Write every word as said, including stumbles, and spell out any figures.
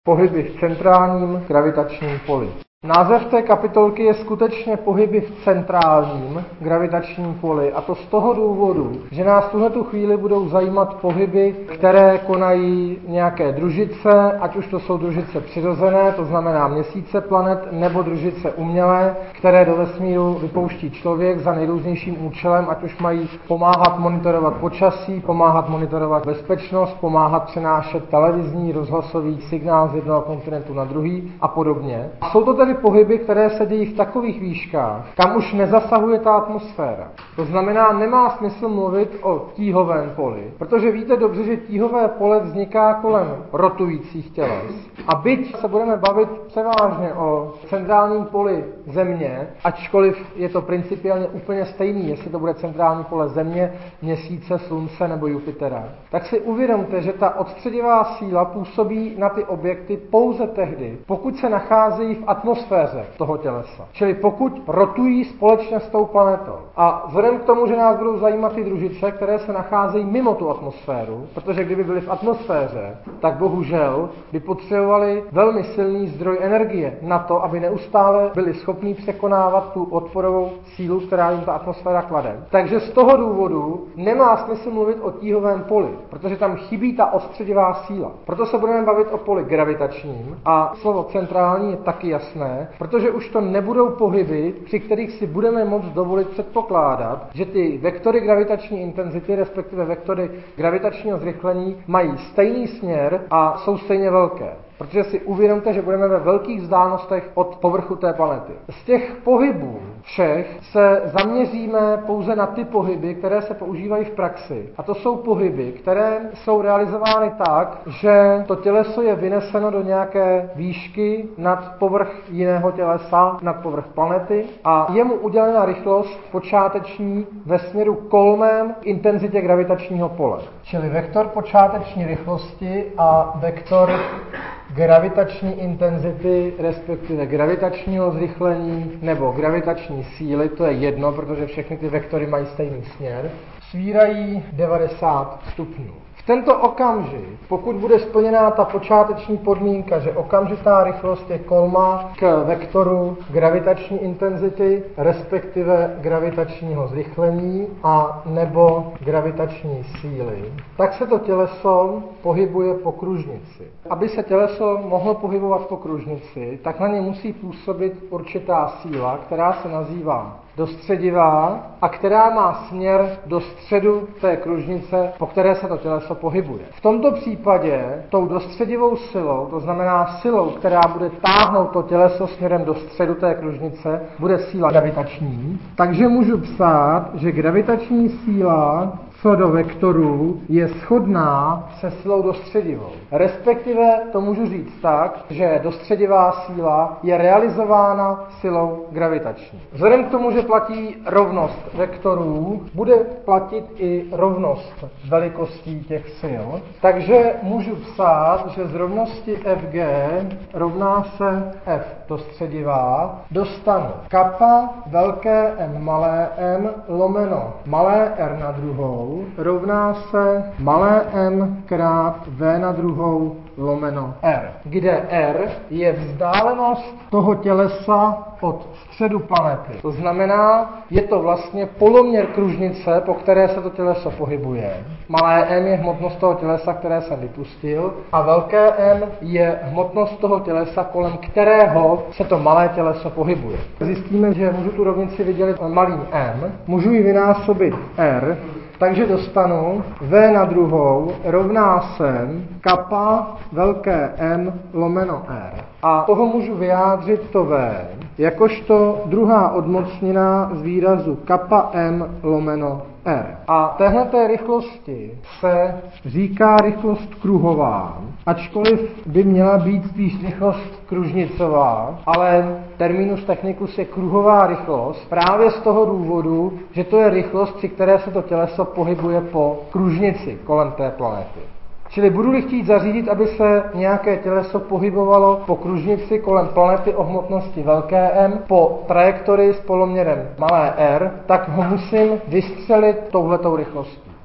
Pohyby v centrálním gravitačním poli. Název té kapitolky je skutečně pohyby v centrálním gravitačním poli, a to z toho důvodu, že nás v tuhletu chvíli budou zajímat pohyby, které konají nějaké družice, ať už to jsou družice přirozené, to znamená měsíce planet, nebo družice umělé, které do vesmíru vypouští člověk za nejrůznějším účelem, ať už mají pomáhat monitorovat počasí, pomáhat monitorovat bezpečnost, pomáhat přenášet televizní, rozhlasový signál z jednoho kontinentu na druhý a podobně. Jsou to tedy pohyby, které se dějí v takových výškách, kam už nezasahuje ta atmosféra. To znamená, nemá smysl mluvit o tíhovém poli, protože víte dobře, že tíhové pole vzniká kolem rotujících těles. A byť se budeme bavit převážně o centrálním poli Země, ačkoliv je to principiálně úplně stejný, jestli to bude centrální pole Země, Měsíce, Slunce nebo Jupitera, tak si uvědomte, že ta odstředivá síla působí na ty objekty pouze tehdy, pokud se nacházejí v atmosféře toho tělesa. Čili pokud rotují společně s tou planetou. A vzhledem k tomu, že nás budou zajímat ty družice, které se nacházejí mimo tu atmosféru, protože kdyby byly v atmosféře, tak bohužel by potřebovali velmi silný zdroj energie na to, aby neustále byli schopní překonávat tu odporovou sílu, která jim ta atmosféra klade. Takže z toho důvodu nemá smysl mluvit o tíhovém poli, protože tam chybí ta odstředivá síla. Proto se budeme bavit o poli gravitačním a slovo centrální je taky jasné, protože už to nebudou pohyby, při kterých si budeme moct dovolit předpokládat, že ty vektory gravitační intenzity, respektive vektory gravitačního zrychlení, mají stejný směr a jsou stejně velké. Protože si uvědomte, že budeme ve velkých vzdálenostech od povrchu té planety. Z těch pohybů všech se zaměříme pouze na ty pohyby, které se používají v praxi. A to jsou pohyby, které jsou realizovány tak, že to těleso je vyneseno do nějaké výšky nad povrch jiného tělesa, nad povrch planety a je mu udělena rychlost počáteční ve směru kolmém k intenzitě gravitačního pole. Čili vektor počáteční rychlosti a vektor gravitační intenzity, respektive gravitačního zrychlení nebo gravitační síly, to je jedno, protože všechny ty vektory mají stejný směr, svírají devadesát stupňů. V tento okamžik, pokud bude splněná ta počáteční podmínka, že okamžitá rychlost je kolma k vektoru gravitační intenzity, respektive gravitačního zrychlení a nebo gravitační síly, tak se to těleso pohybuje po kružnici. Aby se těleso mohlo pohybovat po kružnici, tak na ně musí působit určitá síla, která se nazývá dostředivá a která má směr do středu té kružnice, po které se to těleso pohybuje. V tomto případě tou dostředivou silou, to znamená silou, která bude táhnout to těleso směrem do středu té kružnice, bude síla gravitační. Takže můžu psát, že gravitační síla co do vektorů je shodná se silou dostředivou. Respektive to můžu říct tak, že dostředivá síla je realizována silou gravitační. Vzhledem k tomu, že platí rovnost vektorů, bude platit i rovnost velikostí těch sil. Takže můžu psát, že z rovnosti F G rovná se F dostředivá, dostanu kappa velké M malé m lomeno malé r na druhou rovná se malé m krát v na druhou lomeno r, kde r je vzdálenost toho tělesa od středu planety. To znamená, je to vlastně poloměr kružnice, po které se to těleso pohybuje. Malé m je hmotnost toho tělesa, které jsem vypustil, a velké M je hmotnost toho tělesa, kolem kterého se to malé těleso pohybuje. Zjistíme, že můžu tu rovnici vydělit malým m, můžu ji vynásobit r, takže dostanu v na druhou rovná se kappa velké M lomeno r. A toho můžu vyjádřit to v jakožto druhá odmocnina z výrazu kappa M lomeno r. A téhleté rychlosti se říká rychlost kruhová, ačkoliv by měla být spíš rychlost kružnicová, ale terminus technicus je kruhová rychlost právě z toho důvodu, že to je rychlost, při které se to těleso pohybuje po kružnici kolem té planety. Čili budu-li chtít zařídit, aby se nějaké těleso pohybovalo po kružnici kolem planety o hmotnosti velké M po trajektorii s poloměrem malé r, tak ho musím vystřelit touhletou rychlostí.